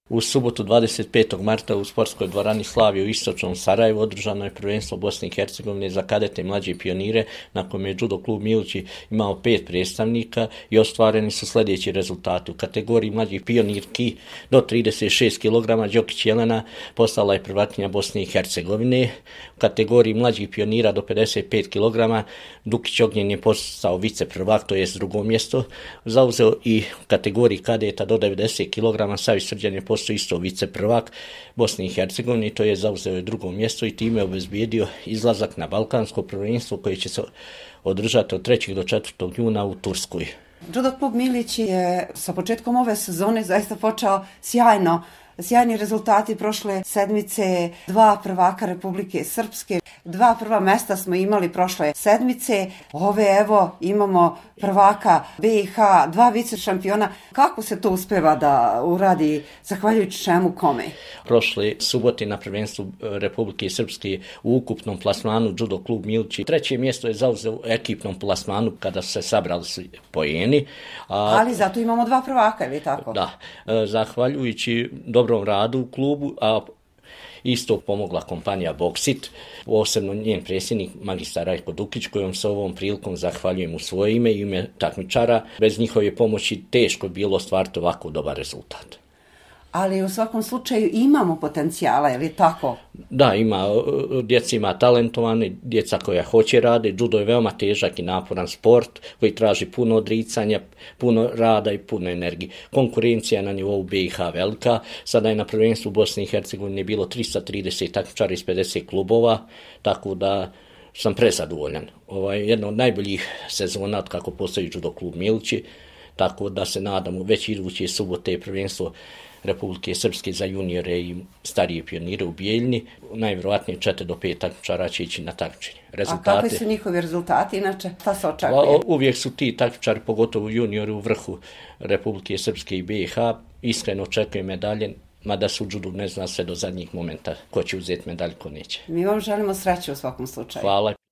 U subotu 25. marta u sportskoj dvorani Slavije u istočnom Sarajevu održano je prvenstvo Bosne i Hercegovine za kadete i mlađe pionire, na kojem je judo klub Milići imao 5 predstavnika i ostvareni su sljedeći rezultati. U kategoriji mlađih pionirki do 36 kg Đokić Jelena postala je prvakinja Bosne i Hercegovine. U kategoriji mlađih pionira do 55 kg Dukić Ognjen je postao viceprvak, to je drugo mjesto. Zauzeo i u kategoriji kadeta do 90 kg Savić Srđan je postao isto viceprvak Bosne i Hercegovine, to je zauzeo drugo mjesto i time obezbijedio izlazak na balkansko prvenstvo koje će se održati od 3. do 4. juna u Turskoj. Judo klub Milić je sa početkom ove sezone zaista počeo sjajno. Sjajni rezultati prošle sedmice, 2 prvaka Republike Srpske, 2 prva mesta smo imali prošle sedmice, ove evo imamo prvaka BiH, 2 vice šampiona. Kako se to uspeva da uradi, zahvaljujući čemu, kome? Prošle subote na prvenstvu Republike Srpske u ukupnom plasmanu Judo klub Milić 3. mjesto je zauzeo u ekipnom plasmanu kada su se sabrali poeni. Ali zato imamo 2 prvaka, ili tako? Da, zahvaljujući dobrom radu u klubu, a isto pomogla kompanija Boksit, posebno njen predsjednik magistar Rajko Dukić, kojom se ovom prilikom zahvaljujem u svoje ime i ime takmičara. Bez njihove pomoći teško bilo ostvariti ovako dobar rezultat. Ali u svakom slučaju imamo potencijala, je li tako? Da, djeca ima talentovane, djeca koja hoće rade. Judo je veoma težak i naporan sport koji traži puno odricanja, puno rada i puno energije. Konkurencija je na nivou BiH velika. Sada je na prvenstvu Bosne i Hercegovine bilo 330 takmičara iz 50 klubova, tako da sam prezadovoljan. Jedna od najboljih sezona od kako postoji Judo klub Milići, tako da se nadamo već iduće subote prvenstvo Republike Srpske za juniore i starije pionire u Bijeljni. Najvjerojatnije 4 do 5 takmičara će ići na takmičenje. A kakvi su njihovi rezultati inače? Šta se očekuje? Uvijek su ti takmičari, pogotovo juniori, u vrhu Republike Srpske i BiH. Iskreno očekujem medalje, mada se u judu ne zna sve do zadnjih momenta ko će uzeti medalj, ko neće. Mi vam želimo sreće u svakom slučaju. Hvala.